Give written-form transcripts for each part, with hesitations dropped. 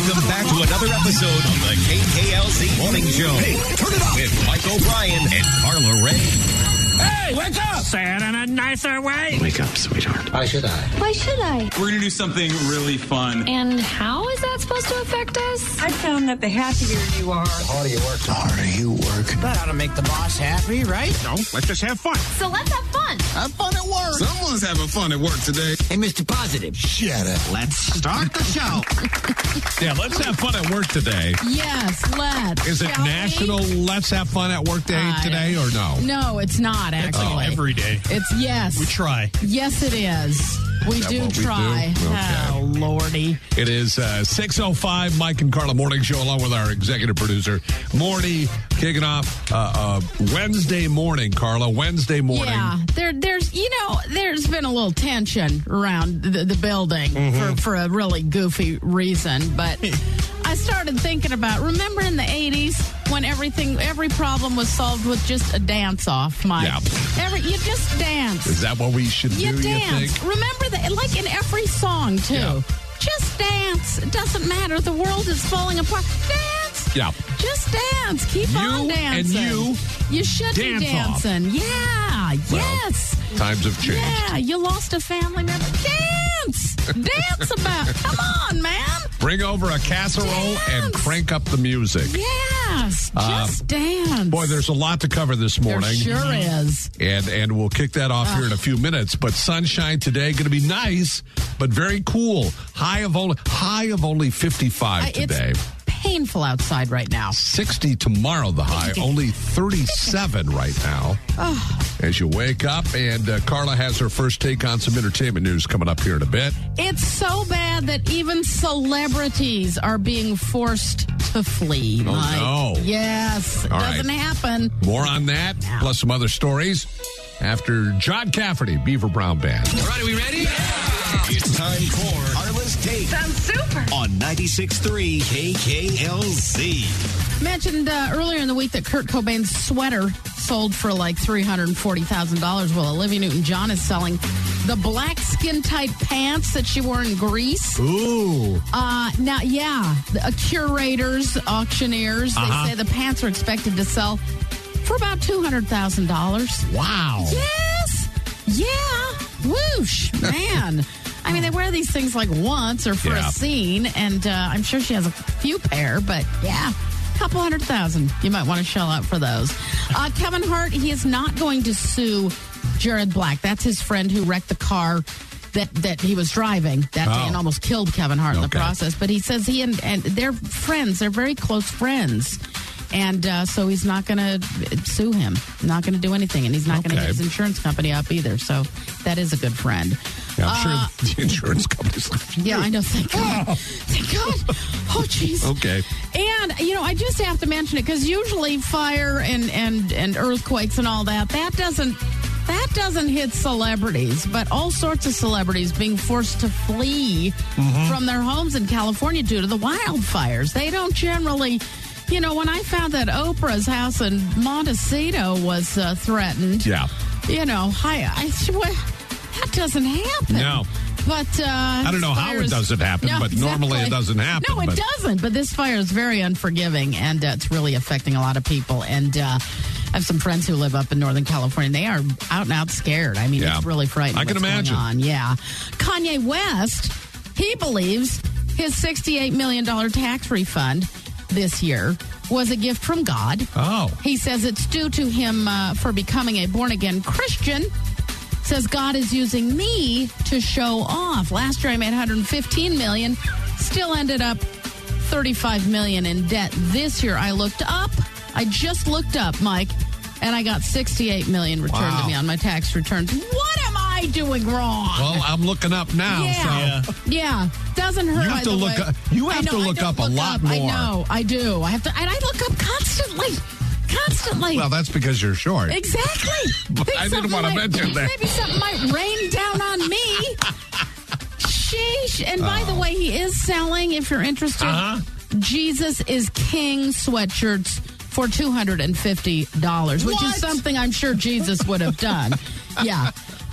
Welcome back to another episode of the KKLZ Morning Show. Hey, turn it up with Mike O'Brien and Carla Ray. Hey, wake up! Say it in a nicer way. Wake up, sweetheart. Why should I? Why should I? We're going to do something really fun. And how is that supposed to affect us? I found that the happier you are, The harder you work. The harder you work. That ought to make the boss happy, right? No, let's just have fun. So let's have fun. Have fun at work. Someone's having fun at work today. Hey, Mr. Positive. Shut up. Let's start the show. Yeah, let's have fun at work today. Yes, let's. Is it Shall we? National Let's Have Fun at Work Day today or no? No, it's not, actually. Every day. It's yes. We try. Yes, it is. We that do what we try. do? Okay. Oh, Lordy. It is 6:05, Mike and Carla Morning Show, along with our executive producer, Morty, kicking off Wednesday morning, Carla, Wednesday morning. Yeah, there's been a little tension around the building for a really goofy reason, but I started thinking about, remember in the 80s when every problem was solved with just a dance-off, Mike? Yeah. You just dance. Is that what we should do, You dance. you think? Remember that, like in every song, too. Yeah. Just dance. It doesn't matter. The world is falling apart. Dance. Yeah. Just dance. Keep on dancing. And you should dance be dancing. Yeah. Well, yes. Times have changed. Yeah. You lost a family member. Dance. Dance about. Come on, man. Bring over a casserole and Dance. crank up the music. Yes. Just dance. Boy, there's a lot to cover this morning. There sure is. And we'll kick that off here in a few minutes. But sunshine today, going to be nice, but very cool. High of only 55 today. It's painful outside right now. 60 tomorrow, the high. Only 37 right now. As you wake up, and Carla has her first take on some entertainment news coming up here in a bit. It's so bad that even celebrities are being forced to flee. Oh, Mike. no. Yes. It All doesn't right. happen. More on that, plus some other stories after John Cafferty, Beaver Brown Band. All right, are we ready? Yeah. It's time for Carla's Take. sounds super. On 96.3 KKLZ. Mentioned earlier in the week that Kurt Cobain's sweater sold for like $340,000. Well, Olivia Newton-John is selling the black skin-tight pants that she wore in Greece. Ooh. Now, curators, auctioneers, they say the pants are expected to sell for about $200,000. Wow. Yes. Yeah. Whoosh. Man. I mean, they wear these things like once or for a scene, and I'm sure she has a few pair, but yeah, a couple $100,000. You might want to shell out for those. Kevin Hart, he is not going to sue Jared Black. That's his friend who wrecked the car that he was driving that day and almost killed Kevin Hart in the process. But he says he and they're friends. They're very close friends. And so he's not going to sue him, not going to do anything, and he's not going to hit his insurance company up either. So that is a good friend. Yeah, I'm sure the insurance company's like, yeah, I know. Thank God. Thank God. Oh, jeez. Okay. And, I just have to mention it because usually fire and earthquakes and all that doesn't hit celebrities, but all sorts of celebrities being forced to flee from their homes in California due to the wildfires. They don't generally... when I found that Oprah's house in Montecito was threatened, that doesn't happen. No. But I don't know how it doesn't happen, but normally it doesn't happen. No, it doesn't. But this fire is very unforgiving, and it's really affecting a lot of people. And I have some friends who live up in Northern California. They are out and out scared. I mean, it's really frightening. I can imagine. Going on. Yeah. Kanye West, he believes his $68 million tax refund this year was a gift from God. Oh. He says it's due to him for becoming a born-again Christian. Says God is using me to show off. Last year I made $115 million. Still ended up $35 million in debt. This year I just looked up, Mike, and I got $68 million returned to me on my tax returns. What am I doing wrong? Well, I'm looking up now. Yeah. Doesn't hurt. You have to look up a lot more. I know. I do. I have to, and I look up constantly. Well, that's because you're short. Exactly. But I didn't want to mention that. Maybe something might rain down on me. Sheesh. And by the way, he is selling, if you're interested, Jesus is King sweatshirts for $250, which is something I'm sure Jesus would have done. Yeah.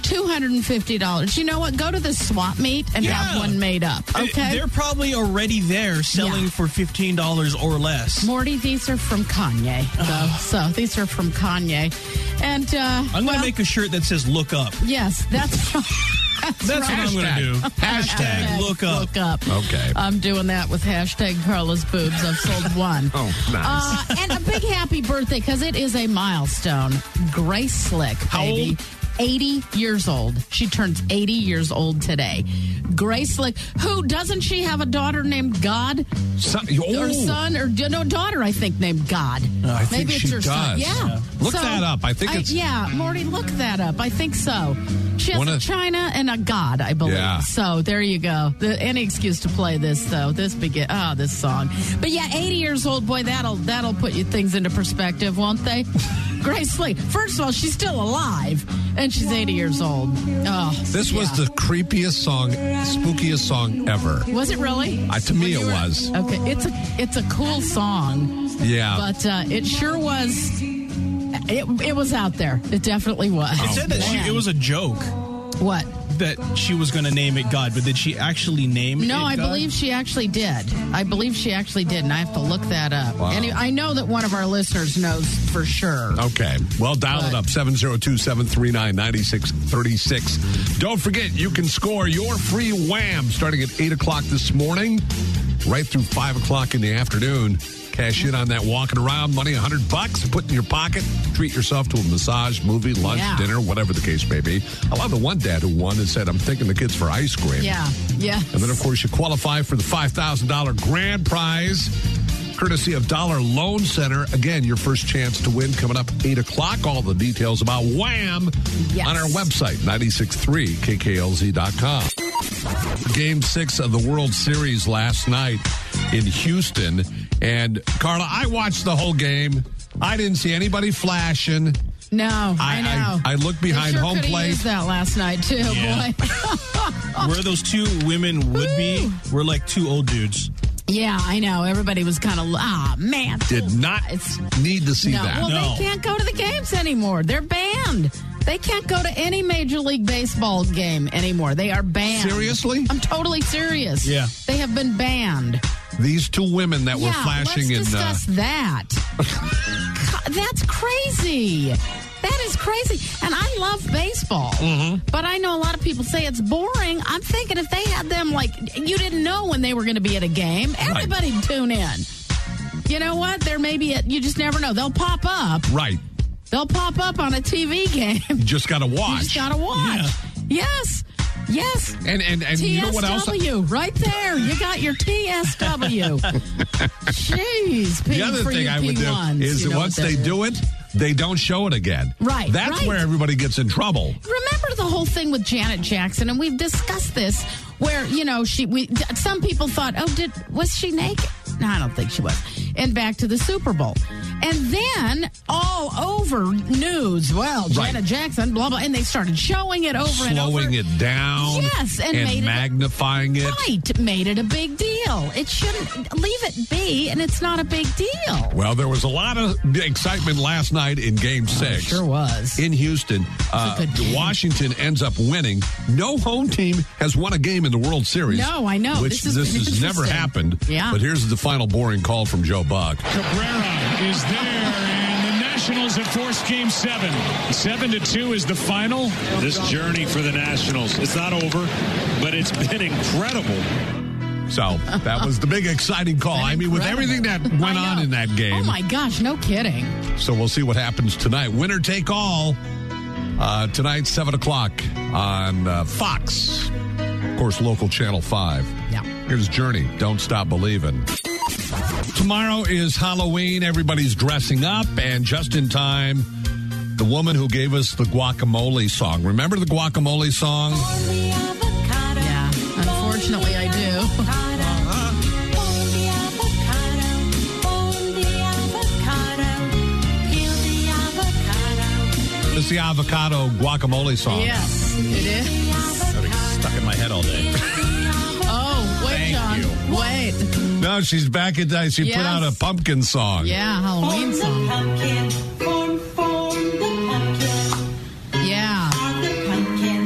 $250. You know what? Go to the swap meet and have one made up, okay? They're probably already there selling for $15 or less. Morty, these are from Kanye. So these are from Kanye. And I'm going to make a shirt that says "Look Up." Yes, that's right. That's what I'm going to do. Hashtag look up. Look up. Okay. I'm doing that with hashtag Carla's boobs. I've sold one. Oh, nice. And a big happy birthday, because it is a milestone. Grace Slick, baby. old? 80 years old. She turns 80 years old today. Grace Slick, who doesn't she have a daughter named God? Or son, or no, daughter, I think, named God. I think Maybe it's she her son. does. Yeah. Look that up. I think it's... Yeah, Morty, look that up. I think so. She has One a of- China and a God, I believe. Yeah. So there you go. Any excuse to play this, though. This song. But yeah, 80 years old, boy, that'll put you things into perspective, won't they? Grace Slick. First of all, she's still alive, and she's 80 years old. Oh, This was the creepiest song, spookiest song ever. Was it really? To me, it was. Okay, it's a cool song. Yeah. But it sure was. It was out there. It definitely was. It said that it was a joke What? that she was going to name it God, but did she actually name it No, I God? believe she actually did. And I have to look that up. Wow. And I know that one of our listeners knows for sure. Okay. Well, dial it up, 702-739-9636. Don't forget, you can score your free Wham starting at 8 o'clock this morning, right through 5 o'clock in the afternoon. Cash in on that walking around money, $100, put in your pocket, treat yourself to a massage, movie, lunch, dinner, whatever the case may be. I love the one dad who won and said, I'm taking the kids for ice cream. Yeah. And then, of course, you qualify for the $5,000 grand prize, courtesy of Dollar Loan Center. Again, your first chance to win coming up 8 o'clock. All the details about Wham on our website, 963kklz.com. Game 6 of the World Series last night in Houston. And, Carla, I watched the whole game. I didn't see anybody flashing. No, I know. I looked behind home plate. Used that last night, too, boy. Where those two women would be, we're like two old dudes. Yeah, I know. Everybody was kind of, man. Did not need to see that. Well, they can't go to the games anymore. They're banned. They can't go to any Major League Baseball game anymore. They are banned. Seriously? I'm totally serious. Yeah. They have been banned. These two women that were flashing let's discuss that. That's crazy. That is crazy. And I love baseball. But I know a lot of people say it's boring. I'm thinking if they had them, you didn't know when they were going to be at a game, everybody'd tune in. You know what? There may be you just never know. They'll pop up. Right. They'll pop up on a TV game. You just got to watch. You just got to watch. Yeah. Yes. And you know what else? TSW, right there. You got your TSW. Jeez. The other thing I would do is once they do it, they don't show it again. Right. That's where everybody gets in trouble. Remember the whole thing with Janet Jackson, and we've discussed this, where, some people thought, was she naked? No, I don't think she was. And back to the Super Bowl. And then all over news, Janet Jackson, blah, blah, and they started showing it over and over. Slowing it down. Yes, and made magnifying it. Right, made it a big deal. It shouldn't, leave it be, and it's not a big deal. Well, there was a lot of excitement last night in Game 6. Sure was. In Houston. Washington ends up winning. No home team has won a game in the World Series. No, I know. Which this has never happened. Yeah. But here's the final boring call from Joe Buck. Cabrera is there, and the Nationals have forced Game 7. 7-2 is the final. This journey for the Nationals, it's not over, but it's been incredible. So that was the big exciting call. I mean, with everything that went on in that game. Oh, my gosh, no kidding. So we'll see what happens tonight. Winner take all. Tonight, 7 o'clock on Fox. Of course, local Channel 5. Yeah. Here's Journey, Don't Stop Believin'. Tomorrow is Halloween. Everybody's dressing up, and just in time, the woman who gave us the guacamole song. Remember the guacamole song? Yeah, unfortunately I do. It's the avocado guacamole song. Yes, it is. That'll be stuck in my head all day. Oh, wait, Thank John. you. Wait. No, she's back in time. She put out a pumpkin song. Yeah, Halloween song. Yeah.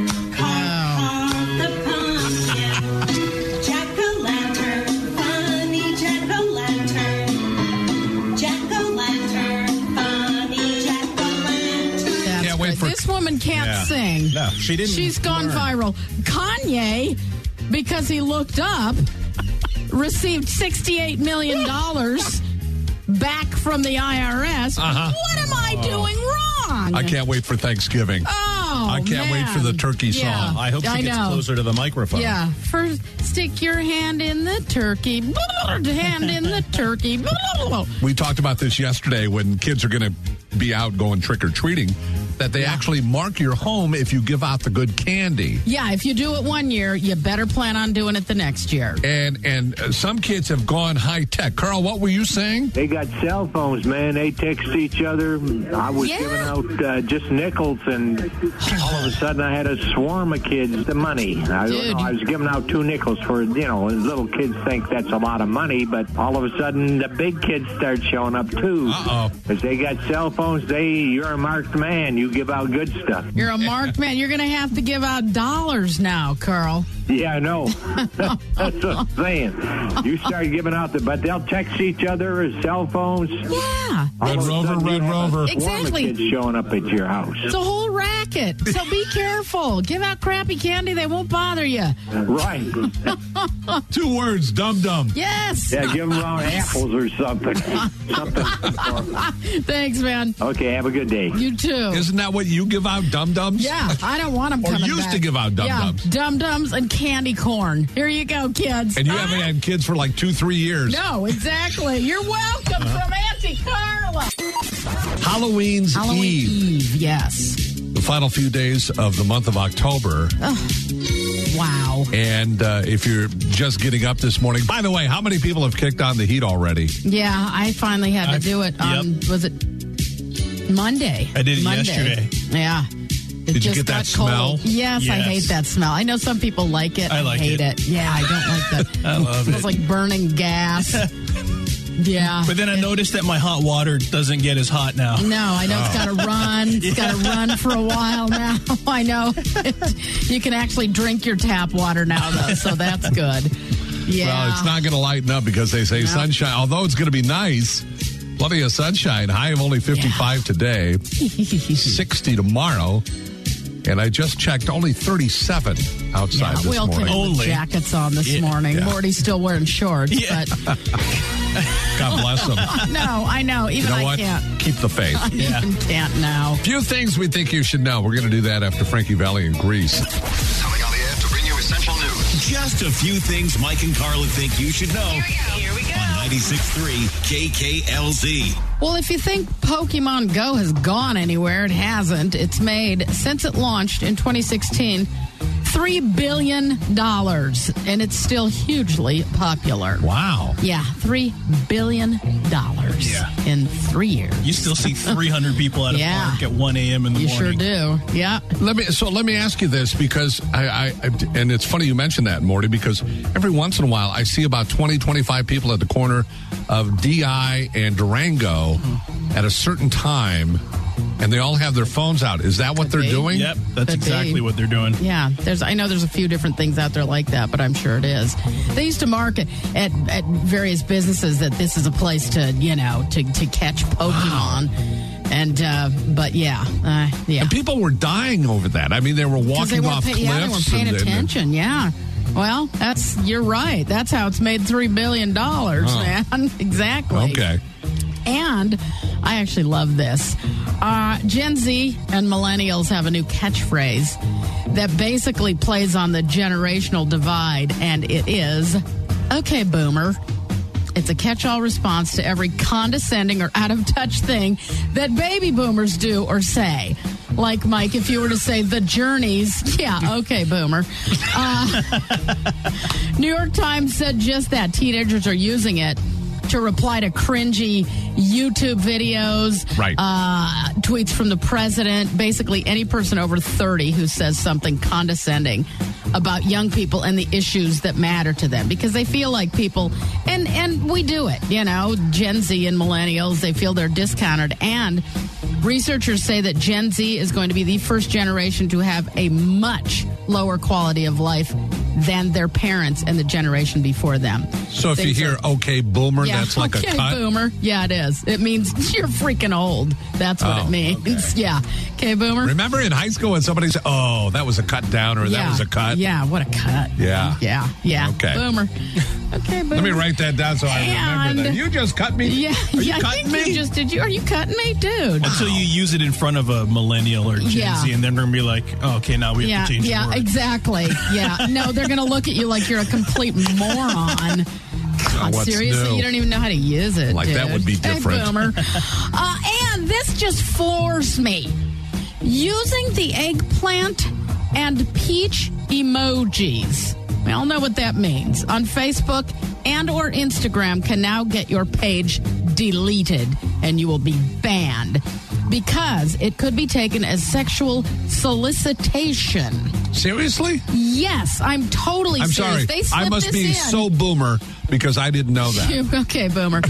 Yeah, she didn't. She's gone viral. Kanye, because he looked up, received $68 million back from the IRS. What am I doing wrong? I can't wait for Thanksgiving. I can't wait for the turkey song. I hope she gets closer to the microphone. Yeah. First, stick your hand in the turkey. Hand in the turkey. We talked about this yesterday when kids are going to be out going trick-or-treating, that they actually mark your home if you give out the good candy. Yeah, if you do it one year, you better plan on doing it the next year. And some kids have gone high-tech. Carl, what were you saying? They got cell phones, man. They text each other. I was giving out just nickels, and all of a sudden I had a swarm of kids the money. I was giving out 2 nickels for, little kids think that's a lot of money, but all of a sudden the big kids start showing up too. Because they got cell phones. You're a marked man. You give out good stuff. You're a marked man. You're going to have to give out dollars now, Carl. Yeah, I know. That's what I'm saying. You start giving out but they'll text each other, cell phones. Yeah. Red Rover. Exactly. Kids showing up at your house. It's a whole racket. So be careful. Give out crappy candy. They won't bother you. Right. 2 words, dum-dum. Yes. Yeah, give them around apples or something. Thanks, man. Okay, have a good day. You too. Isn't that what you give out, dum-dums? Yeah, I don't want them coming back. Or used to give out dum-dums. Yeah, dum-dums and candy corn. Here you go, kids. And you haven't had kids for like 2-3 years. No, exactly. You're welcome from Auntie Carla. Halloween Eve. Yes. The final few days of the month of October. Wow. And if you're just getting up this morning, by the way, how many people have kicked on the heat already? Yeah, I finally had to do it on, was it Monday? I did it yesterday. Yeah. Did you get that smell? Yes, I hate that smell. I know some people like it. I like hate it. Yeah, I don't like that. I love it. It smells like burning gas. Yeah. But then I noticed that my hot water doesn't get as hot now. No, I know it's got to run. It's got to run for a while now. I know. You can actually drink your tap water now, though, so that's good. Yeah. Well, it's not going to lighten up because they say sunshine, although it's going to be nice. Plenty of sunshine. High of only 55 today. 60 tomorrow. And I just checked, only 37 outside this morning. Will put jackets on this morning. Yeah. Morty's still wearing shorts, but... God bless him. No, I know. Even you know I can't. Keep the faith. I even can't now. Few things we think you should know. We're going to do that after Frankie Valli and Grease. Coming on the air to bring you essential news. Just a few things Mike and Carla think you should know. Here we go. On 96.3 KKLZ. Well, if you think Pokemon Go has gone anywhere, it hasn't. It's made, since it launched in 2016, $3 billion, and it's still hugely popular. Wow. Yeah, $3 billion in 3 years. You still see 300 people at a park at 1 a.m. in the morning. You sure do. Yeah. Let me ask you this, because I and it's funny you mentioned that, Morty, because every once in a while I see about 20, 25 people at the corner of DI and Durango at a certain time, and they all have their phones out. Is that what they're doing? Yep, that's exactly what they're doing. Yeah, I know there's a few different things out there like that, but I'm sure it is. They used to market at various businesses that this is a place to catch Pokemon. And, but yeah. And people were dying over that. I mean, they were walking off cliffs. Yeah, they weren't paying attention, yeah. Well, you're right. That's how it's made $3 billion, man. Exactly. Okay. And I actually love this. Gen Z and millennials have a new catchphrase that basically plays on the generational divide, and it is, "Okay, boomer." It's a catch-all response to every condescending or out-of-touch thing that baby boomers do or say. Like, Mike, if you were to say The Journeys, yeah, okay, boomer. New York Times said just that. Teenagers are using it to reply to cringy YouTube videos, tweets from the president, basically any person over 30 who says something condescending about young people and the issues that matter to them, because they feel like people, and we do it, Gen Z and millennials, they feel they're discounted. And researchers say that Gen Z is going to be the first generation to have a much lower quality of life than their parents and the generation before them. So if you hear "Okay, Boomer," that's like a cut? Okay, Boomer. Yeah, it is. It means you're freaking old. That's what it means. Okay. Yeah. Okay, Boomer. Remember in high school when somebody said, "Oh, that was a cut down," or "That was a cut"? Yeah, what a cut. Yeah. Yeah. Okay. Boomer. Okay, Boomer. Let me write that down so I remember that. You just cut me? Yeah. Are you cutting me? Are you cutting me, dude? Until you use it in front of a millennial or Gen Z, and they're going to be like, oh, okay, now we have to change the word. Yeah, exactly. Yeah. No, they're going to look at you like you're a complete moron. God, seriously? New? You don't even know how to use it, Like, dude. that would be different. Hey, Boomer. And this just floors me. Using the eggplant and peach emojis. We all know what that means. On Facebook and or Instagram can now get your page deleted and you will be banned because it could be taken as sexual solicitation. Seriously? Yes, I'm totally I'm serious. sorry. I must be so Boomer because I didn't know that. Okay, Boomer.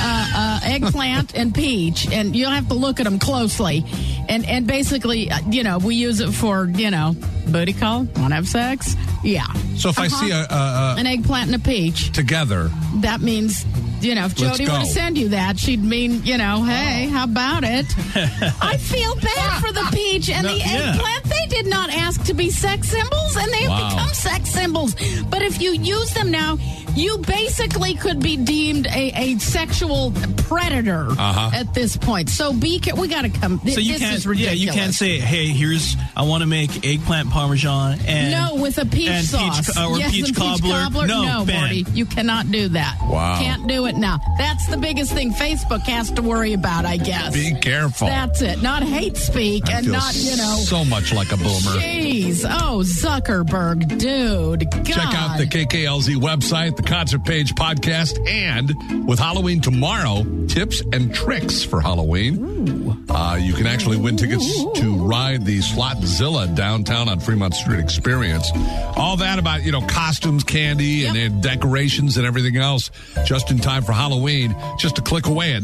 Eggplant and peach, and you'll have to look at them closely. And basically, we use it for, booty call, want to have sex? Yeah. So if I see an eggplant and a peach together, that means, if Jody were to send you that, she'd mean, hey, how about it? I feel bad for the peach and the eggplant. They did not ask to be sex symbols, and they have become sex symbols. But if you use them now, you basically could be deemed a sexual predator at this point. So we got to come. So you can't, you can't say, hey, I want to make eggplant parmesan and with a peach sauce peach cobbler. No, Morty, you cannot do that. Wow, can't do it now. That's the biggest thing Facebook has to worry about, I guess. Be careful. That's it. Not hate speak and not so much like a Boomer. Jeez, Zuckerberg, dude. God. Check out the KKLZ website, the concert page podcast, and with Halloween tomorrow, tips and tricks for Halloween. You can actually win tickets to ride the Slotzilla downtown on Fremont Street experience. All that about, costumes, candy, and decorations and everything else just in time for Halloween. Just a click away at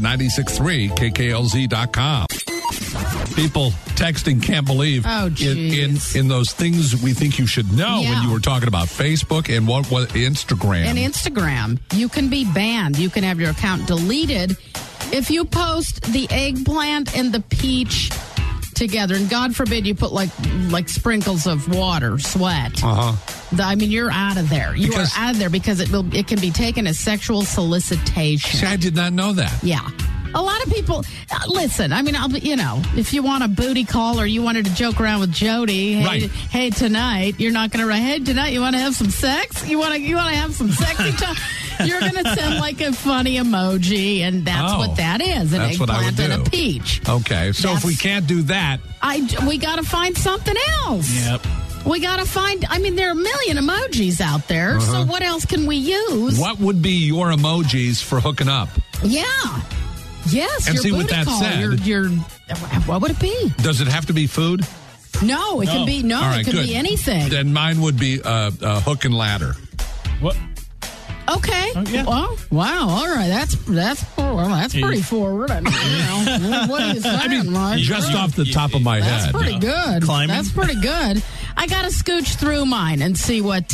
963KKLZ.com. People texting can't believe in those things we think you should know when you were talking about Facebook and what was Instagram. And Instagram, you can be banned. You can have your account deleted if you post the eggplant and the peach together, and God forbid you put like sprinkles of water, sweat. You're out of there. You are out of there because it can be taken as sexual solicitation. See, I did not know that. Yeah. A lot of people, listen, if you want a booty call or you wanted to joke around with Jody, hey, tonight, you're not going to write, hey, tonight, you want to have some sex? You want to have some sexy time? You're going to send like a funny emoji, and that's what that is, an eggplant and a peach. Okay, so if we can't do that. We got to find something else. Yep. We got to find, there are a million emojis out there, so what else can we use? What would be your emojis for hooking up? Yeah. Yes, and your see booty what that call. said. What would it be? Does it have to be food? No, it can be it could be anything. Then mine would be hook and ladder. What? Okay. Well, wow. All right. That's pretty forward. What are you saying, Mike? Just off the top of my head. That's pretty good. Climbing. That's pretty good. I got to scooch through mine and see what.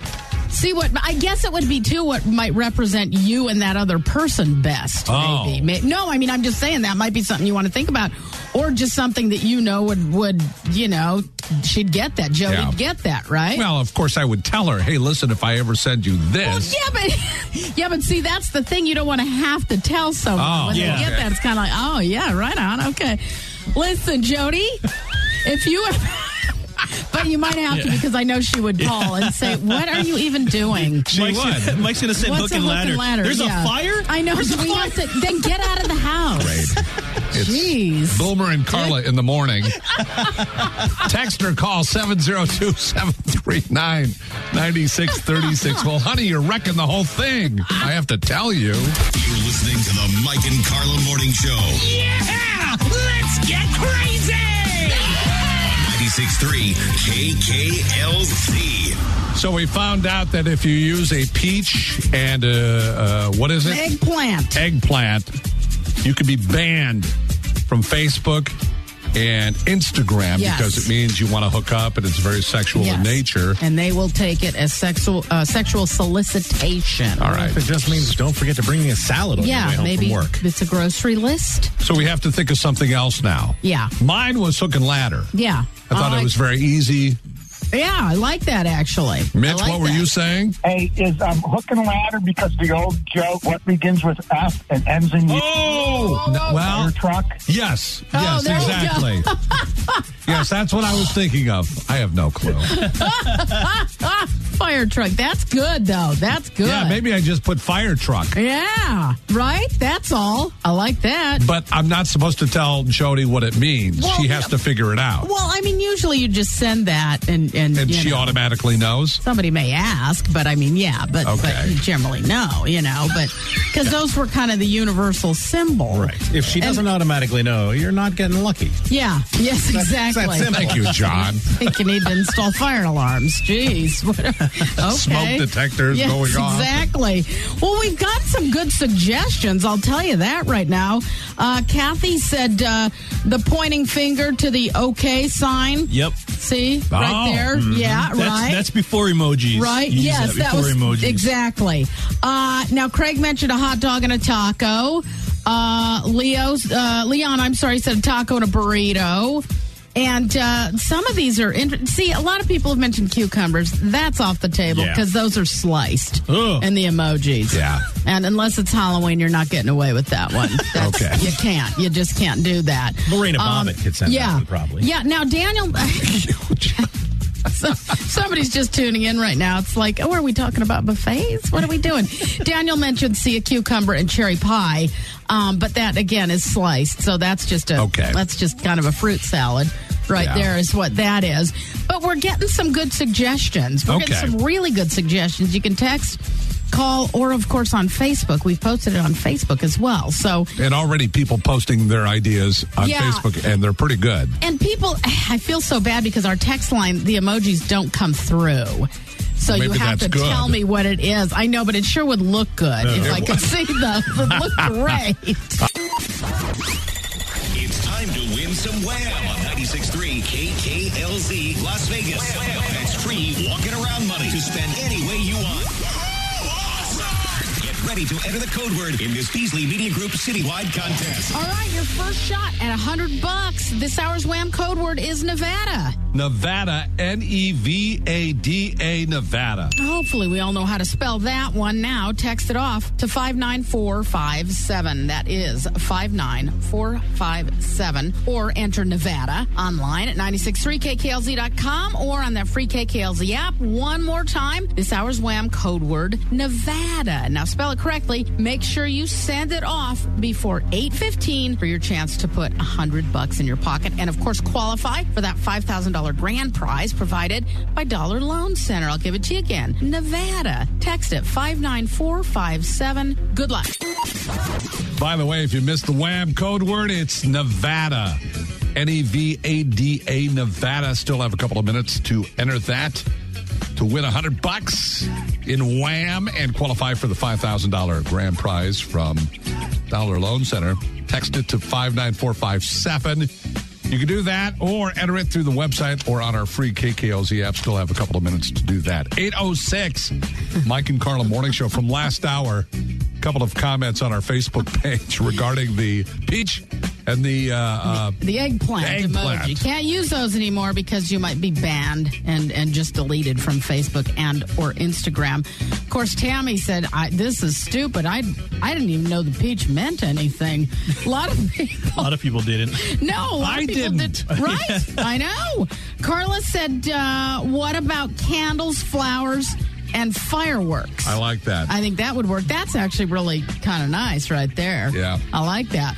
I guess it would be, too, what might represent you and that other person best, maybe. No, I'm just saying that might be something you want to think about. Or just something that would she'd get that. Joey'd get that, right? Well, of course, I would tell her, hey, listen, if I ever send you this. Well, but see, that's the thing. You don't want to have to tell someone. When they get that, it's kind of like, right on, okay. Listen, Jody, if you... But you might have to, because I know she would call and say, what are you even doing? Mike's going to say hook and ladder. There's a fire? I know. So we have to then get out of the house. Great. Jeez. Boomer and Carla in the morning. Text or call 702-739-9636. Well, honey, you're wrecking the whole thing. I have to tell you. You're listening to the Mike and Carla Morning Show. Yeah! Let's get crazy! 96.3 KKLZ. So we found out that if you use a peach and what is it? Eggplant. You could be banned from Facebook and Instagram Yes. because it means you want to hook up and it's very sexual in nature. And they will take it as sexual solicitation. All right. If it just means don't forget to bring me a salad on your way home maybe from work. it's a grocery list. So we have to think of something else now. Yeah. Mine was hook and ladder. Yeah. I thought it was very easy. Yeah, I like that, actually. Mitch, what were you saying? Hey, is hook and ladder because the old joke, what begins with F and ends in U? Well, fire truck? Yes. Oh, Yes, there you exactly. Yes, that's what I was thinking of. I have no clue. Fire truck. That's good, though. That's good. Yeah, maybe I just put fire truck. Yeah, right? That's all. I like that. But I'm not supposed to tell Jody what it means. Well, she has to figure it out. Well, I mean, usually you just send that and she automatically knows? Somebody may ask, but I mean, yeah, but you generally know, but because those were kind of the universal symbol. Right. If she doesn't automatically know, you're not getting lucky. Yeah. Yes, exactly. That's simple. Thank you, John. I think you need to install fire alarms. Jeez. Okay. Smoke detectors going on. Exactly. Well, we've got some good suggestions. I'll tell you that right now. Kathy said the pointing finger to the okay sign. Yep. See? Right there. Mm-hmm. Yeah, right. That's before emojis. Right? You use Yes, that was emojis. Exactly. Now, Craig mentioned a hot dog and a taco. Leon, I'm sorry, said a taco and a burrito. And some of these are see, a lot of people have mentioned cucumbers. That's off the table because those are sliced in the emojis. Yeah. And unless it's Halloween, you're not getting away with that one. Okay. You can't. You just can't do that. Marina Bobbitt could send that one probably. Yeah. Now, Daniel... Somebody's just tuning in right now. It's like, are we talking about buffets? What are we doing? Daniel mentioned a cucumber and cherry pie, but that again is sliced, so that's just that's just kind of a fruit salad. There is what that is. But we're getting some good suggestions. We're getting some really good suggestions. You can text, call, or of course on Facebook. We've posted it on Facebook as well. So and already people posting their ideas on Facebook, and they're pretty good. And people, I feel so bad because our text line, the emojis don't come through. So you have to tell me what it is. I know, but it sure would look good if I could see them. It would look great. It's time to win some Wham on 96.3 KKLZ Las Vegas. That's free walking around money to spend any way you want. Get ready to enter the code word in this Beasley Media Group citywide contest. All right, your first shot at $100. This hour's Wham code word is Nevada. Nevada, Nevada, Nevada. Hopefully we all know how to spell that one now. Text it off to 59457. That is 59457. Or enter Nevada online at 963kklz.com or on that free KKLZ app. One more time, this hour's Wham code word, Nevada. Now spell it correctly. Make sure you send it off before 8:15 for your chance to put $100 in your pocket. And of course, qualify for that $5,000 grand prize provided by Dollar Loan Center. I'll give it to you again. Nevada. Text it 59457. Good luck. By the way, if you missed the Wham code word, it's Nevada. Nevada, Nevada. Still have a couple of minutes to enter that to win $100 in Wham and qualify for the $5,000 grand prize from Dollar Loan Center. Text it to 59457. You can do that or enter it through the website or on our free KKLZ app. Still have a couple of minutes to do that. 8:06, Mike and Carla Morning Show from last hour. A couple of comments on our Facebook page regarding the peach and the eggplant emoji. Can't use those anymore because you might be banned and just deleted from Facebook and or Instagram. Of course, Tammy said, "This is stupid. I didn't even know the peach meant anything." A lot of people didn't. No, a lot of people didn't. Right? Yeah. I know. Carla said, "What about candles, flowers, and fireworks?" I like that. I think that would work. That's actually really kind of nice right there. Yeah. I like that.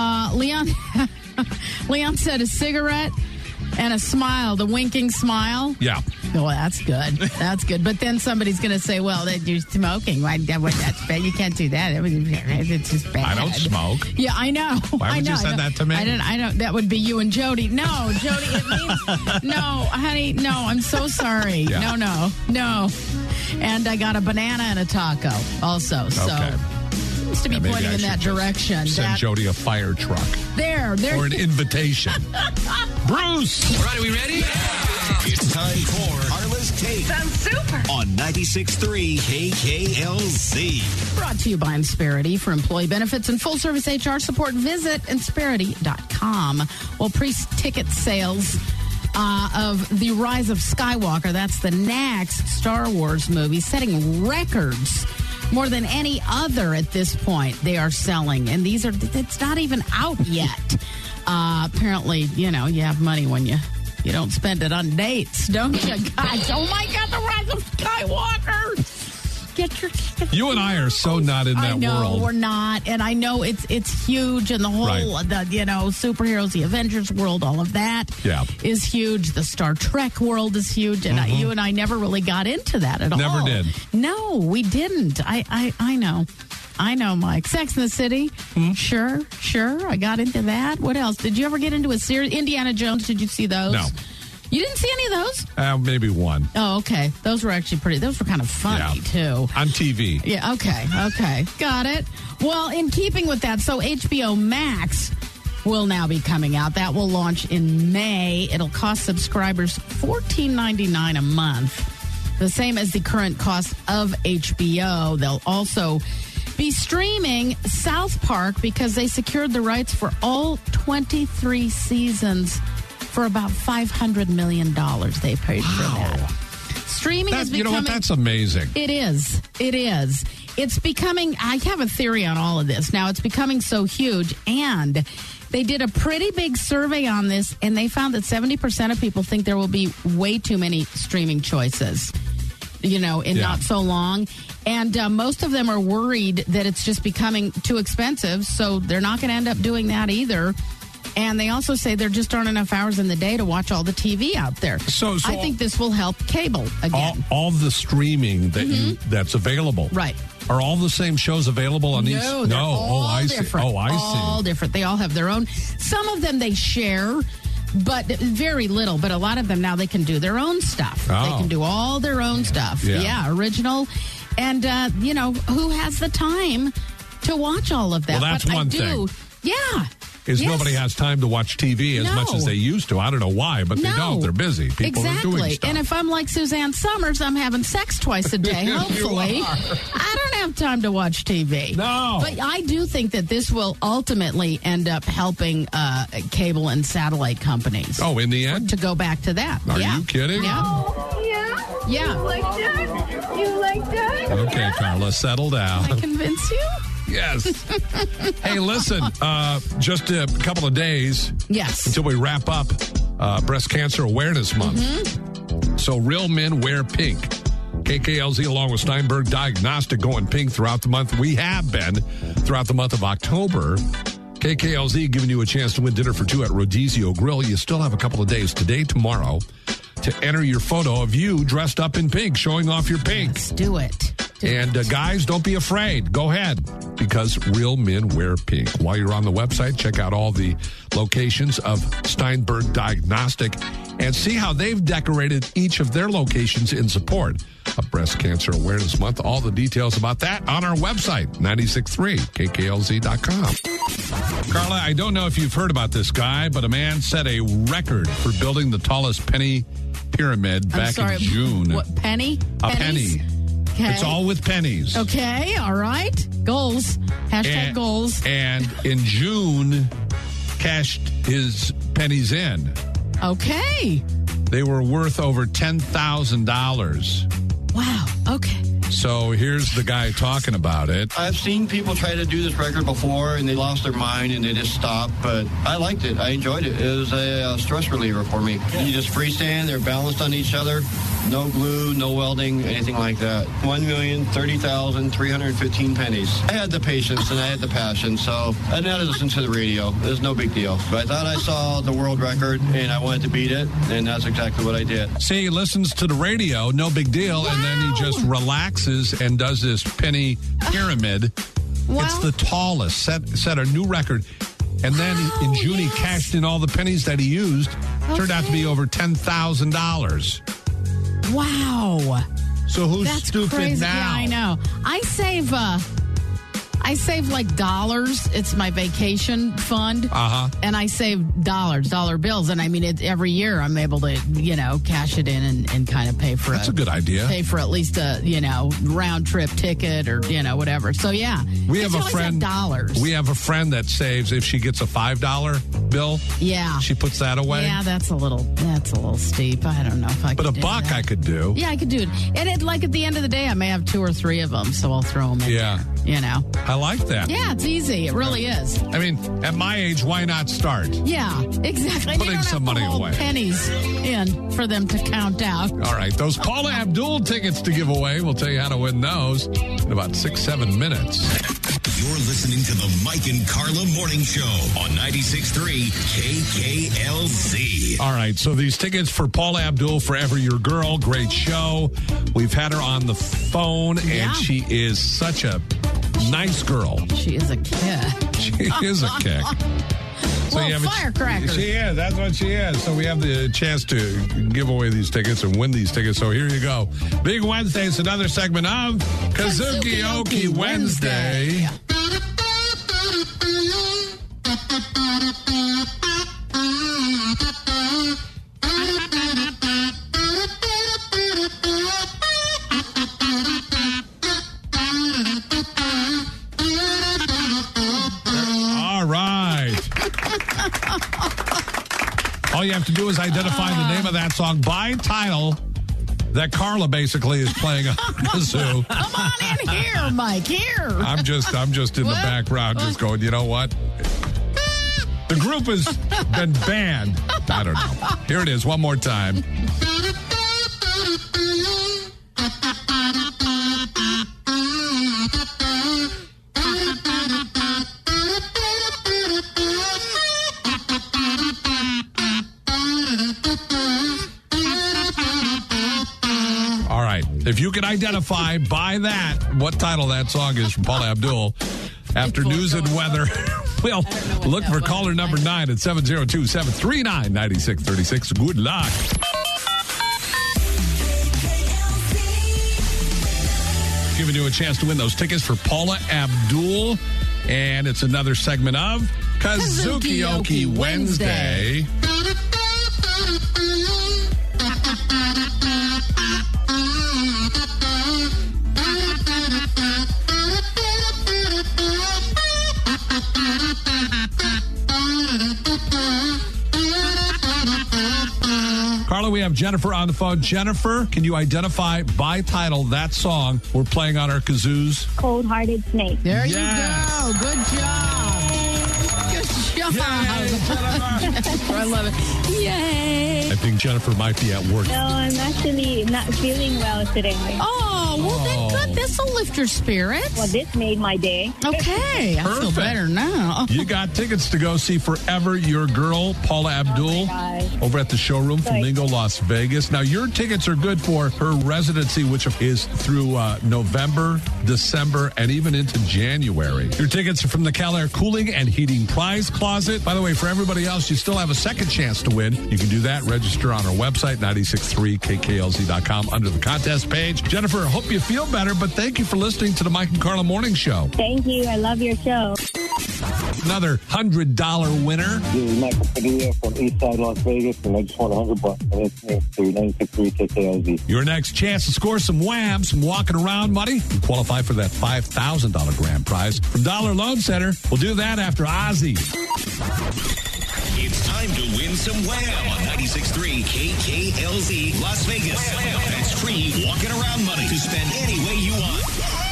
Leon said a cigarette and a smile, the winking smile. Yeah. Well, that's good. That's good. But then somebody's going to say, well, you're smoking. That's bad. You can't do that. It's just bad. I don't smoke. Yeah, I know. Why would you say that to me? I don't. That would be you and Jody. No, Jody, it means, no, honey, no, I'm so sorry. Yeah. No. And I got a banana and a taco also. So. Okay. seems to be pointing in that direction. Send Jody a fire truck. There. Or an invitation. Bruce! All right, are we ready? Yeah. It's time for Carla's Take. Sounds super. On 96.3 KKLZ. Brought to you by Insperity. For employee benefits and full-service HR support, visit Insperity.com. Well, pre-ticket sales of The Rise of Skywalker, that's the next Star Wars movie, setting records. More than any other at this point they are selling. And it's not even out yet. Apparently, you have money when you don't spend it on dates, don't you, guys? Oh, my God, The Rise of Skywalker. Get your tickets. You and I are so not in that world. I know, we're not. And I know it's huge. And the whole, superheroes, the Avengers world, all of that is huge. The Star Trek world is huge. And you and I never really got into that at all. Never did. No, we didn't. I know. I know, Mike. Sex and the City. Sure. I got into that. What else? Did you ever get into a series? Indiana Jones, did you see those? No. You didn't see any of those? Maybe one. Oh, okay. Those were actually those were kind of funny, too. On TV. Yeah, okay. Got it. Well, in keeping with that, so HBO Max will now be coming out. That will launch in May. It'll cost subscribers $14.99 a month, the same as the current cost of HBO. They'll also be streaming South Park because they secured the rights for all 23 seasons for about $500 million they paid for that. Streaming is becoming... You know what? That's amazing. It is. It's becoming... I have a theory on all of this. Now, it's becoming so huge, and they did a pretty big survey on this, and they found that 70% of people think there will be way too many streaming choices, not so long. And most of them are worried that it's just becoming too expensive, so they're not going to end up doing that either. And they also say there just aren't enough hours in the day to watch all the TV out there. So I think this will help cable again. All the streaming that's available. Right. Are all the same shows available on these? No. I see. Oh, I see. All different. They all have their own. Some of them they share, but very little. But a lot of them now they can do their own stuff. Oh. They can do all their own stuff. Yeah, original. And, who has the time to watch all of that? Well, that's one thing. Yeah. Nobody has time to watch TV as much as they used to. I don't know why, but they don't. They're busy. People are doing stuff. And if I'm like Suzanne Summers, I'm having sex twice a day, hopefully. I don't have time to watch TV. No. But I do think that this will ultimately end up helping cable and satellite companies. Oh, in the end? To go back to that. Are you kidding? Yeah. You like that? You like that? Okay, Carla, settle down. Can I convince you? Yes. Hey, listen, just a couple of days until we wrap up Breast Cancer Awareness Month. So Real Men Wear Pink. KKLZ along with Steinberg Diagnostic going pink throughout the month. We have been throughout the month of October. KKLZ giving you a chance to win dinner for two at Rodizio Grill. You still have a couple of days, today, tomorrow, to enter your photo of you dressed up in pink, showing off your pink. Let's do it. And guys, don't be afraid. Go ahead, because Real Men Wear Pink. While you're on the website, check out all the locations of Steinberg Diagnostic and see how they've decorated each of their locations in support of Breast Cancer Awareness Month. All the details about that on our website, 963kklz.com. Carla, I don't know if you've heard about this guy, but a man set a record for building the tallest penny pyramid back in June. What, penny? A penny. Okay. It's all with pennies. Okay, all right. Goals. Hashtag goals. And in June, cashed his pennies in. Okay. They were worth over $10,000. Wow. Okay. So here's the guy talking about it. I've seen people try to do this record before, and they lost their mind, and they just stopped. But I liked it. I enjoyed it. It was a stress reliever for me. You just freestand. They're balanced on each other. No glue, no welding, anything like that. 1,030,315 pennies. I had the patience and I had the passion, so I didn't listen to the radio. It was no big deal. But I thought I saw the world record, and I wanted to beat it, and that's exactly what I did. See, he listens to the radio, no big deal, and then he just relaxes and does this penny pyramid. Wow. It's the tallest, set a new record. And then in June, he cashed in all the pennies that he used. Turned out to be over $10,000. Wow. So who's That's stupid crazy. now? Yeah, I know. I I save like dollars. It's my vacation fund. And I save dollar bills. And I mean, every year I'm able to, cash it in and kind of pay for That's a good idea. Pay for at least a, round trip ticket or, whatever. So, yeah. We have a friend. Dollars. We have a friend that saves if she gets a $5 bill. Yeah. She puts that away. Yeah, that's a little steep. I don't know if I could do But $1 I could do. Yeah, I could do it. And at the end of the day, I may have 2 or 3 of them, so I'll throw them in there, I like that. Yeah, it's easy. It really is. I mean, at my age, why not start? Yeah, exactly. Putting some money away. Pennies in for them to count out. All right, those Paula Abdul tickets to give away. We'll tell you how to win those in about 6-7 minutes. You're listening to the Mike and Carla Morning Show on 96.3 KKLZ. All right, so these tickets for Paula Abdul, Forever Your Girl, great show. We've had her on the phone, and she is such a nice girl. She is a kick. She is a kick. So firecracker. She is. That's what she is. So we have the chance to give away these tickets and win these tickets. So here you go. Big Wednesday is another segment of Kazuki-Oki Wednesday. All you have to do is identify the name of that song by title that Carla basically is playing on kazoo. Come on in here, Mike. Here. I'm just in the background, just going, you know what? The group has been banned. I don't know. Here it is, one more time. If you can identify by that what title that song is from Paula Abdul, after news and weather, we'll look for caller number 9 at 702-739-9636. Good luck. Giving you a chance to win those tickets for Paula Abdul. And it's another segment of Kazuki-Oki Wednesday. Carla, we have Jennifer on the phone. Jennifer, can you identify by title that song we're playing on our kazoos? Cold Hearted Snake. There you go. Good job. Good job. I love it. Yay. I think Jennifer might be at work. No, I'm actually not feeling well today. Oh, well then good. This will lift your spirits. Well, this made my day. Okay. I feel better now. You got tickets to go see Forever Your Girl, Paula Abdul, over at the showroom, Flamingo, Las Vegas. Now, your tickets are good for her residency, which is through November, December, and even into January. Your tickets are from the Cal Air Cooling and Heating Prize Closet. By the way, for everybody else, you still have a second chance to win. You can do that. Register on our website, 963kklz.com, under the contest page. Jennifer, I hope you feel better, but thank you for listening to the Mike and Carla Morning Show. Thank you. I love your show. Another $100 winner. This is Michael Padilla from Eastside Las Vegas, and I just won $100 and listening to 96.3 KKLZ. Your next chance to score some wham, some walking around money. You qualify for that $5,000 grand prize from Dollar Loan Center. We'll do that after Ozzy. It's time to win some wham on 96.3 KKLZ Las Vegas. That's free walking around money to spend any way you want.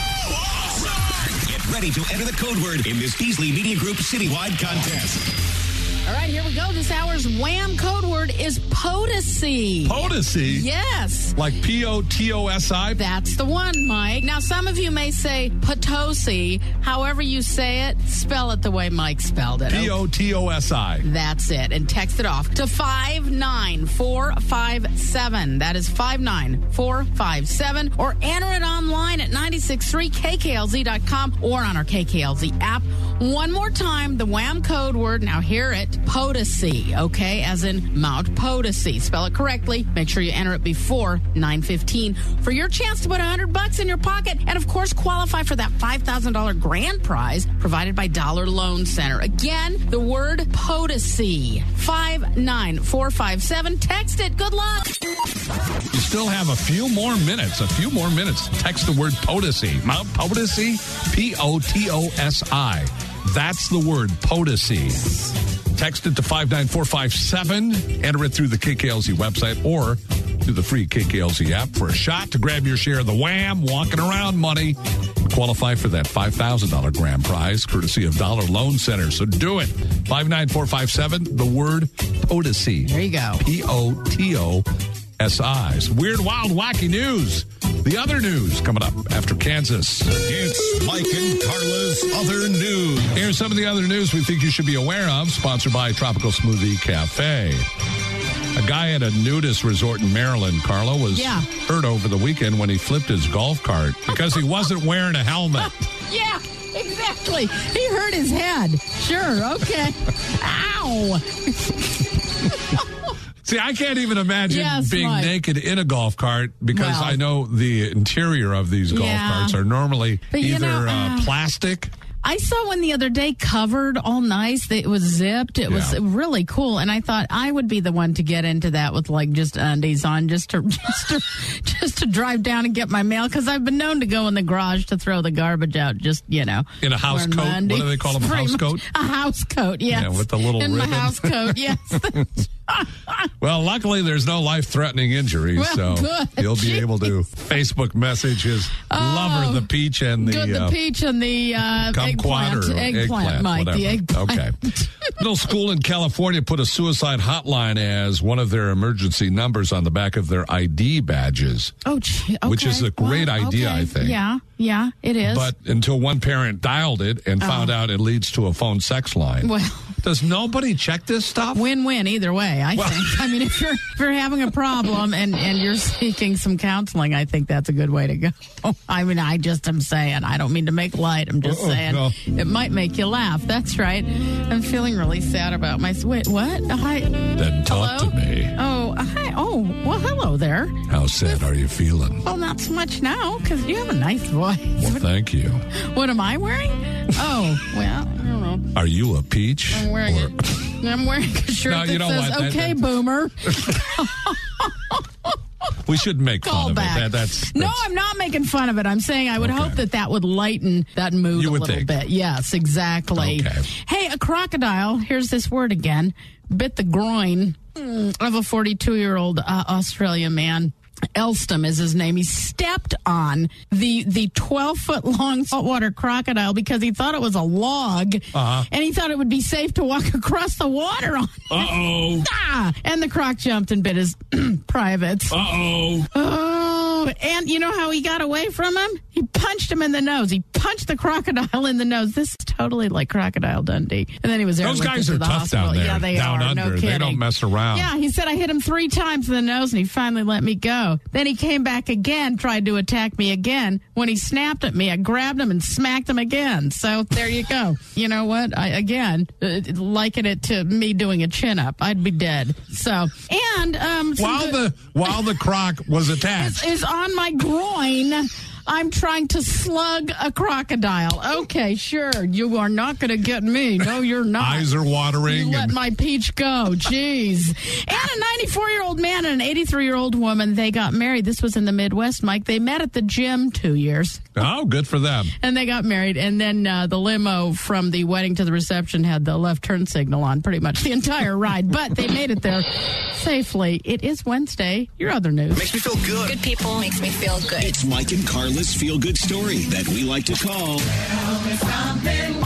Get ready to enter the code word in this Beasley Media Group citywide contest. All right, here we go. This hour's wham code word is Potosi. Potosi? Yes. Like P-O-T-O-S-I? That's the one, Mike. Now, some of you may say Potosi. However you say it, spell it the way Mike spelled it. P-O-T-O-S-I. That's it. And text it off to 59457. That is 59457. Or enter it online at 963kklz.com or on our KKLZ app. One more time, the wham code word. Now hear it. Potosi, okay, as in Mount Potosi. Spell it correctly. Make sure you enter it before 9:15 for your chance to put $100 in your pocket and, of course, qualify for that $5,000 grand prize provided by Dollar Loan Center. Again, the word Potosi, 59457. Text it. Good luck. You still have a few more minutes. Text the word Potosi. Mount Potosi, Potosi. That's the word Potosi. Text it to 59457. Enter it through the KKLZ website or through the free KKLZ app for a shot to grab your share of the Wham! Walking Around money. Qualify for that $5,000 grand prize courtesy of Dollar Loan Center. So do it. 59457, the word Potosi. There you go. Potosi. Weird, wild, wacky news. The other news coming up after Kansas. It's Mike and Carla's Other News. Here's some of the other news we think you should be aware of, sponsored by Tropical Smoothie Cafe. A guy at a nudist resort in Maryland, Carla, was hurt over the weekend when he flipped his golf cart because he wasn't wearing a helmet. Yeah, exactly. He hurt his head. Sure, okay. Ow. See, I can't even imagine being naked in a golf cart because I know the interior of these golf carts are normally either plastic. I saw one the other day covered all nice. It was zipped. It was really cool. And I thought I would be the one to get into that with like just undies on just to drive down and get my mail. Because I've been known to go in the garage to throw the garbage out just, In a house coat? What do they call them? A house coat? A house coat, yes. Yeah, with the little ribbon. In my house coat, yes. Well, luckily there's no life-threatening injuries, so you'll be able to Facebook message his lover, the peach and the eggplant, Mike, whatever. The eggplant. Okay. Middle school in California put a suicide hotline as one of their emergency numbers on the back of their ID badges. Oh, gee, okay. Which is a great idea, I think. Yeah, it is. But until one parent dialed it and found out it leads to a phone sex line. Well, does nobody check this stuff? Win-win either way, I think. I mean, if you're having a problem and you're seeking some counseling, I think that's a good way to go. I mean, I just am saying. I don't mean to make light. I'm just saying it might make you laugh. That's right. I'm feeling really sad about my... Wait, what? Hi. Then talk to me. Oh, hi. Oh, well, hello there. How sad are you feeling? Well, not so much now, because you have a nice voice. Well, thank you. What am I wearing? Oh, well, I don't know. Are you a peach? I'm wearing a shirt that says, okay, boomer. We shouldn't make fun of it. That's... No, I'm not making fun of it. I'm saying I would hope that would lighten that mood a little bit. Yes, exactly. Okay. Hey, a crocodile, here's this word again, bit the groin of a 42-year-old Australian man. Elston is his name. He stepped on the 12-foot-long saltwater crocodile because he thought it was a log, and he thought it would be safe to walk across the water on. Uh-oh. And the croc jumped and bit his privates. Uh-oh. Oh, and you know how he got away from him? He punched him in the nose. He punched the crocodile in the nose. This is totally like Crocodile Dundee. And then he was there. Those guys are tough hospital. down there. Yeah, they down are. Under. No kidding. They don't mess around. Yeah, he said, I hit him 3 times in the nose, and he finally let me go. Then he came back again, tried to attack me again. When he snapped at me, I grabbed him and smacked him again. So there you go. You know what? I liken it to me doing a chin-up. I'd be dead. So, and... while the croc was attached. Is on my groin... I'm trying to slug a crocodile. Okay, sure. You are not going to get me. No, you're not. Eyes are watering. You let my peach go. Jeez. And a 94-year-old man and an 83-year-old woman, they got married. This was in the Midwest, Mike. They met at the gym 2 years. Oh, good for them. And they got married. And then the limo from the wedding to the reception had the left turn signal on pretty much the entire ride. But they made it there safely. It is Wednesday. Your other news. Makes me feel good. Good people makes me feel good. It's Mike and Carla's feel-good story that we like to call... Tell me something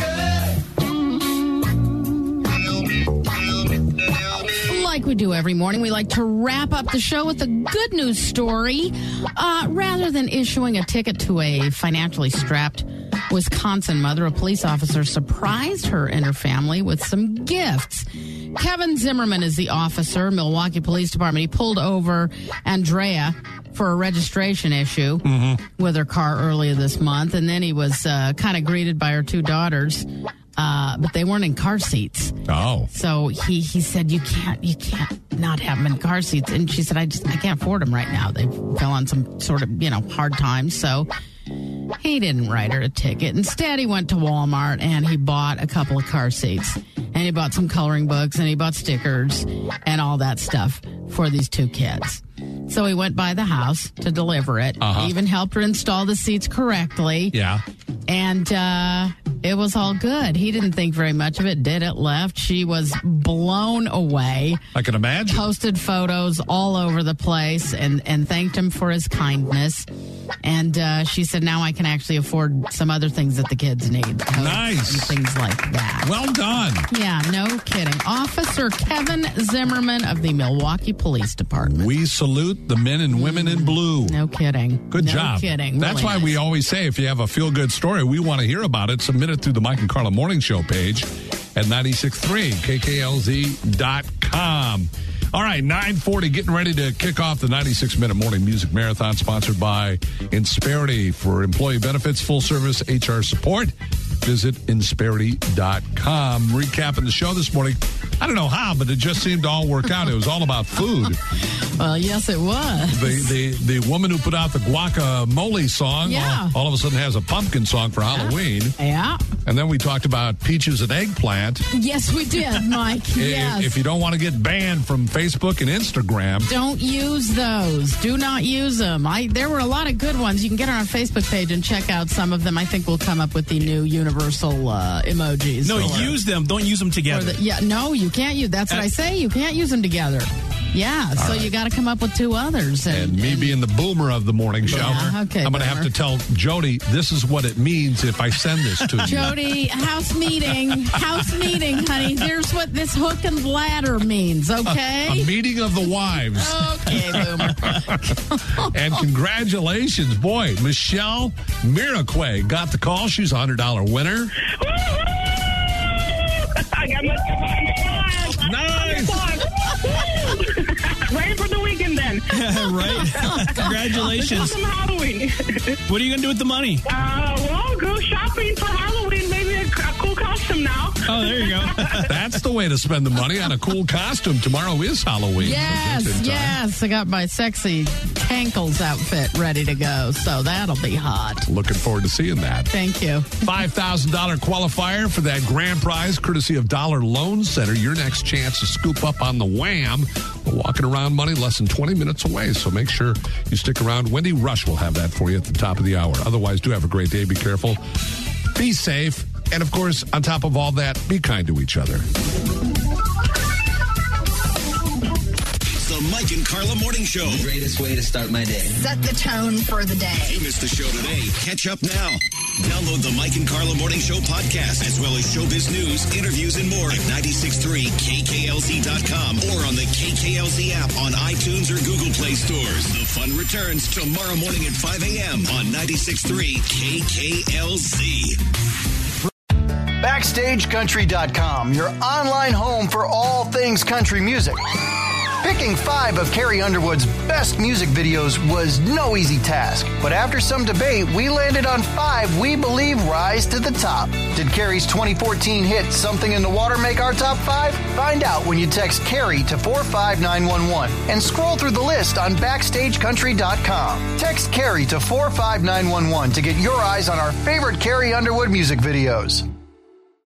good. Like we do every morning, we like to wrap up the show with a good news story. Rather than issuing a ticket to a financially strapped Wisconsin mother, a police officer surprised her and her family with some gifts. Kevin Zimmerman is the officer, Milwaukee Police Department. He pulled over Andrea for a registration issue with her car earlier this month, and then he was kind of greeted by her 2 daughters. but they weren't in car seats. Oh. So he said, you can't not have them in car seats. And she said, I can't afford them right now. They fell on some sort of, hard times. So he didn't write her a ticket. Instead, he went to Walmart and he bought a couple of car seats. And he bought some coloring books and he bought stickers and all that stuff for these two kids. So he went by the house to deliver it. He even helped her install the seats correctly. Yeah. And it was all good. He didn't think very much of it, did it, left. She was blown away. I can imagine. Posted photos all over the place and thanked him for his kindness. And she said, now I can actually afford some other things that the kids need. Nice. And things like that. Well done. Yeah, no kidding. Officer Kevin Zimmerman of the Milwaukee Police Department. We salute the men and women in blue. No kidding. Good job. No kidding. That's really why nice. we always say if you have a feel-good story, we want to hear about it. Submit it through the Mike and Carla Morning Show page at 963kklz.com. All right, 9:40, getting ready to kick off the 96-minute morning music marathon sponsored by Insperity for employee benefits, full-service HR support. Visit Insperity.com. Recapping the show this morning. I don't know how, but it just seemed to all work out. It was all about food. Well, yes, it was. The woman who put out the guacamole song all of a sudden has a pumpkin song for Halloween. Yeah. And then we talked about peaches and eggplant. Yes, we did, Mike. Yes. If you don't want to get banned from Facebook and Instagram. Don't use those. Do not use them. There were a lot of good ones. You can get on our Facebook page and check out some of them. I think we'll come up with the new universal emojis. No, use them. Don't use them together. No, you can't use. That's what I say. You can't use them together. Yeah, all so right. You got to come up with two others. And me being the boomer of the morning show, I'm going to have to tell Jody, this is what it means if I send this to you. Jody, house meeting, honey. Here's what this hook and ladder means, okay? A meeting of the wives. Okay, boomer. And congratulations. Boy, Michelle Miraque got the call. She's a $100 winner. I got my nice. Ready for the weekend then. Right. Congratulations. Some Halloween. What are you going to do with the money? Well, go shopping for Halloween. Maybe a cool costume now. Oh, there you go. That's the way to spend the money, on a cool costume. Tomorrow is Halloween. Yes. I got my sexy Tankles outfit ready to go, so that'll be hot. Looking forward to seeing that. Thank you. $5,000 qualifier for that grand prize, courtesy of Dollar Loan Center. Your next chance to scoop up on the wham. Walking around money less than 20 minutes away, so make sure you stick around. Wendy Rush will have that for you at the top of the hour. Otherwise, do have a great day. Be careful. Be safe. And, of course, on top of all that, be kind to each other. It's the Mike and Carla Morning Show. The greatest way to start my day. Set the tone for the day. If you missed the show today, catch up now. Download the Mike and Carla Morning Show podcast, as well as showbiz news, interviews, and more at 963kklz.com or on the KKLZ app on iTunes or Google Play stores. The fun returns tomorrow morning at 5 a.m. on 96.3 KKLZ. BackstageCountry.com, your online home for all things country music. Picking 5 of Carrie Underwood's best music videos was no easy task, but after some debate, we landed on 5 we believe rise to the top. Did Carrie's 2014 hit Something in the Water make our top 5? Find out when you text Carrie to 45911 and scroll through the list on BackstageCountry.com. Text Carrie to 45911 to get your eyes on our favorite Carrie Underwood music videos.